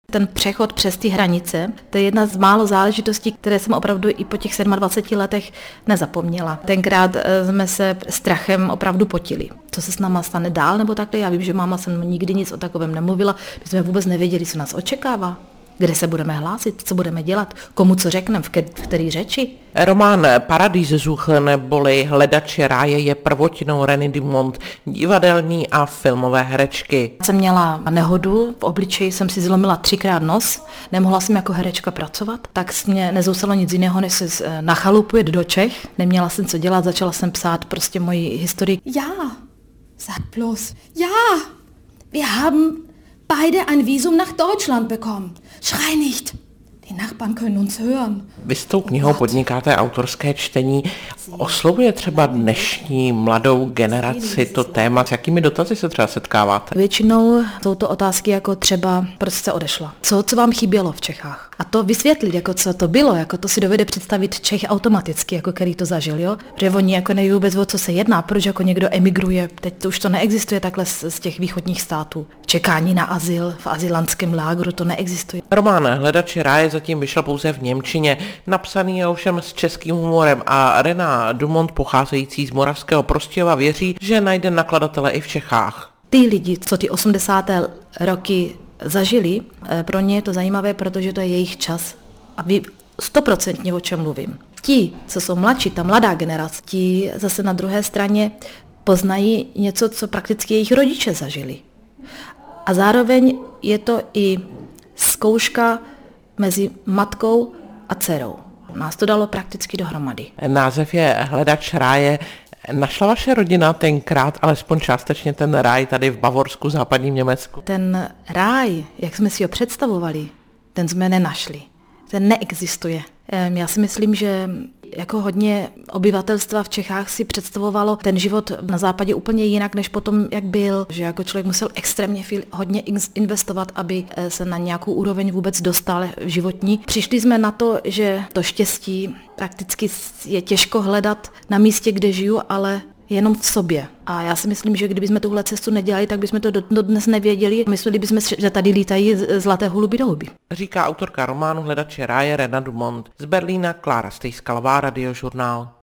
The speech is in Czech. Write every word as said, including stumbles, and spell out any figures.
Ten přechod přes ty hranice, to je jedna z málo záležitostí, které jsem opravdu i po těch dvaceti sedmi letech nezapomněla. Tenkrát jsme se strachem opravdu potili. Co se s náma stane dál nebo takhle? Já vím, že máma se nikdy nic o takovém nemluvila, my jsme vůbec nevěděli, co nás očekává. Kde se budeme hlásit, co budeme dělat, komu co řekneme, v, ke- v který řeči. Román Paradiessuche neboli Hledači ráje je prvotinou René Dumont, divadelní a filmové herečky. Jsem měla nehodu, v obličeji jsem si zlomila třikrát nos, nemohla jsem jako herečka pracovat, tak mě nezousalo nic jiného, než se nachalupuje do Čech. Neměla jsem co dělat, začala jsem psát prostě moji historii. Ja, sag bloß, ja, wir haben beide ein Visum nach Deutschland bekommen. Schrei nicht. Die Nachbarn können uns hören. Vy s tou knihou podnikáte autorské čtení. Oslovuje třeba dnešní mladou generaci to téma? S jakými dotazy se třeba setkáváte? Většinou jsou to otázky jako třeba, proč jste odešla? Co, co vám chybělo v Čechách? A to vysvětlit, jako co to bylo, jako to si dovede představit Čech automaticky, jako který to zažil, jo? Protože oni jako neví vůbec, o co se jedná, proč jako někdo emigruje. Teď to už to neexistuje takhle z, z těch východních států. Čekání na azyl v azylantském lágru, to neexistuje. Román Hledači ráje zatím vyšel pouze v němčině, napsaný je ovšem s českým humorem a René Dumont, pocházející z moravského Prostějova, věří, že najde nakladatele i v Čechách. Ty lidi, co ty osmdesáté roky zažili, pro ně je to zajímavé, protože to je jejich čas a ví stoprocentně, o čem mluvím. Ti, co jsou mladší, ta mladá generace, ti zase na druhé straně poznají něco, co prakticky jejich rodiče zažili. A zároveň je to i zkouška mezi matkou a dcerou. Nás to dalo prakticky dohromady. Název je Hledač ráje. Našla vaše rodina tenkrát alespoň částečně ten ráj tady v Bavorsku, západním Německu? Ten ráj, jak jsme si ho představovali, ten jsme nenašli. Ten neexistuje. Já si myslím, že jako hodně obyvatelstva v Čechách si představovalo ten život na západě úplně jinak, než potom, jak byl. Že jako člověk musel extrémně hodně investovat, aby se na nějakou úroveň vůbec dostal životní. Přišli jsme na to, že to štěstí prakticky je těžko hledat na místě, kde žiju, ale jenom v sobě. A já si myslím, že kdybychom tuhle cestu nedělali, tak bychom to dodnes nevěděli. Mysleli bychom, že tady lítají zlaté holuby do huby. Říká autorka románu Hledači ráje René Dumont. Z Berlína Klára Stejskalová, Radiožurnál.